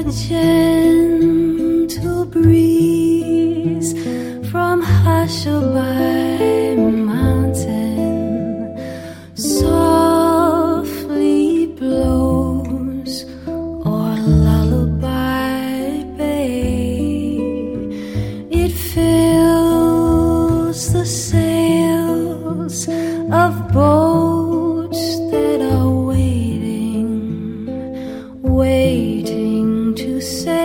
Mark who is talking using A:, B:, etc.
A: gentle breeze from Hushabye mountain softly blows o'er Lullaby Bay. It fills the sails of boats that are waiting to sail